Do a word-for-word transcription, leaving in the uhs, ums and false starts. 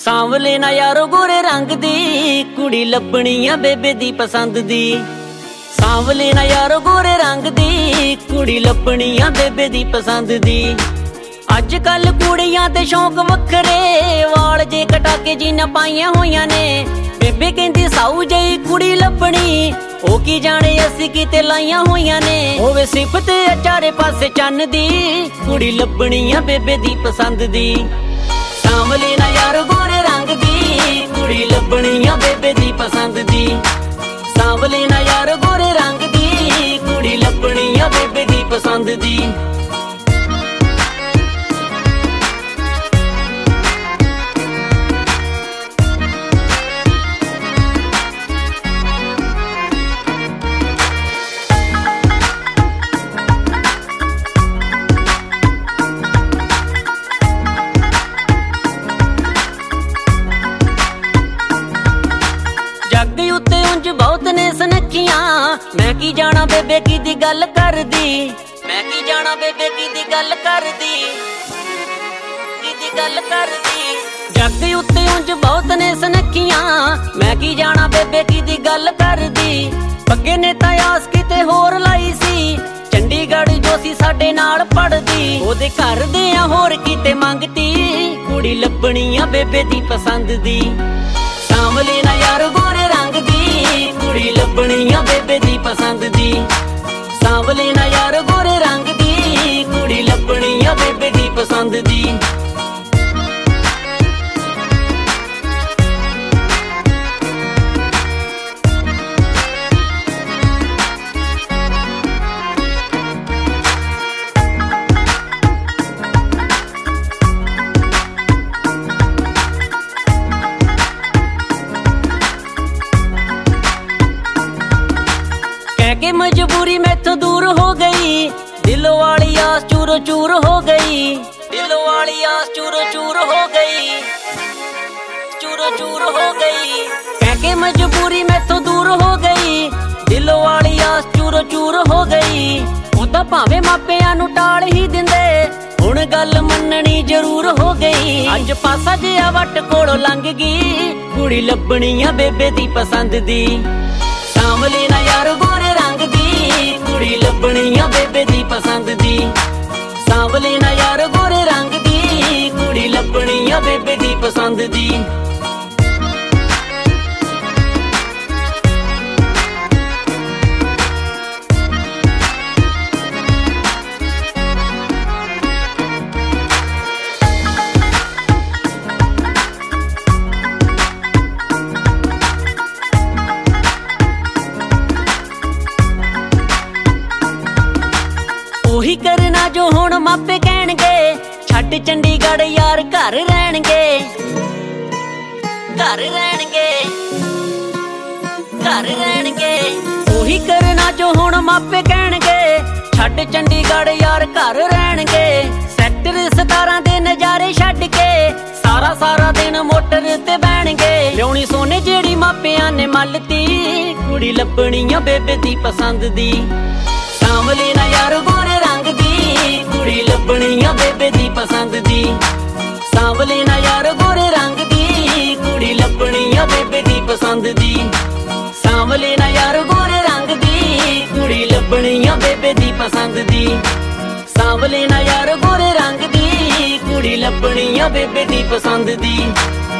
सांवले ना यारो गोरे रंग दी कुड़ी लभनी आ बेबे दी पसंद दी। सांवले ना यारो गोरे रंग दी कुड़ी लभनी आ बेबे दी पसंद दी। अज कल कुड़ियां ते शौक वखरे वाल जे कटा के जीना पाइया होइया ने। बेबे कहंदी साऊ जई कुड़ी लभनी ओ की जाने असी किते लाइया होइया ने। होवे सिफत चारे पासे चन्न दी कुड़ी लभनी आ बेबे दी पसंद दी। सांवले ना यारो गोरे रंग दी कुड़ी लभनी आ बेबे दी पसंद दी। सांवले ना यारो गोरे रंग दी कुड़ी लभनी आ बेबे दी पसंद दी। बहुत ने सनखियां मैं की जाना बेबे की दी गल कर दी। मैं की जाना बेबे की दी गल कर दी की दी गल कर दी। जग उत्ते उंज बहुत ने सनखियां मैं की जाना बेबे की दी गल कर दी। पक्के ने तयास किते होर लाई सी चंडीगढ़ जो सी साडे नाल पढ़दी। ओदे घर दे होर किते मंगती कुड़ी लभनी आ बेबे दी पसंद दी। सांवले ना यार गोरे रंग दी कुड़ी लभनी आ बेबे दी पसंद दी। सांवले ना यार गोरे रंग दी कुड़ी लभनी आ बेबे दी पसंद दी। के मजबूरी मैथों दूर हो गई दिलों वाली आस चूरो चूर हो गई। दिलों वाली आस चूरो चूर हो गई चूरो चूर हो गई। कह के मजबूरी मैथों दूर हो गई दिलों वाली आस चूरो चूर हो गई। वो तो भावे मापियां नूं टाल ही दिंदे हुण गल मननी जरूर हो गई। अज पासा जिहा वट कोलों लंघ गई कुड़ी लभनी आ बेबे दी पसंद दी। सांवले ना यार गोरे रंग दी कुड़ी लभनी आ बेबे दी पसंद दी। सांवले ना यार गोरे रंग दी कुड़ी लभनी आ बेबे दी पसंद दी। ਉਹੀ ਕਰਨਾ ਜੋ ਹੁਣ ਮਾਪੇ ਕਹਿਣਗੇ ਛੱਡ ਚੰਡੀਗੜ੍ਹ ਯਾਰ ਘਰ ਰਹਿਣਗੇ ਘਰ ਰਹਿਣਗੇ ਘਰ ਰਹਿਣਗੇ। ਉਹੀ ਕਰਨਾ ਜੋ ਹੁਣ ਮਾਪੇ ਕਹਿਣਗੇ ਛੱਡ ਚੰਡੀਗੜ੍ਹ ਯਾਰ ਘਰ ਰਹਿਣਗੇ। ਸੈਕਟਰ ਸਤਾਰਾਂ ਦੇ ਨਜ਼ਾਰੇ ਛੱਡ ਕੇ ਸਾਰਾ ਸਾਰਾ ਦਿਨ ਮੋਟਰ ਤੇ ਬਹਿਣਗੇ। ਲਿਆਉਣੀ ਸੋਨੇ ਜਿਹੜੀ ਮਾਪਿਆਂ ਨੇ ਮੱਲਤੀ ਕੁੜੀ ਲੱਭਣੀ ਆ ਬੇਬੇ ਦੀ ਪਸੰਦ ਦੀ। सांवले ना यार गोरे रंग दी कुड़ी लभनी आ बेबे दी पसंद दी। सांवले ना यार गोरे रंग दी कुड़ी लभनी आ बेबे दी पसंद दी। सांवले ना यार गोरे रंग दी कुड़ी लभनी आ बेबे दी पसंद दी। सांवले ना यार गोरे रंग दी कुड़ी लभनी आ बेबे दी पसंद दी।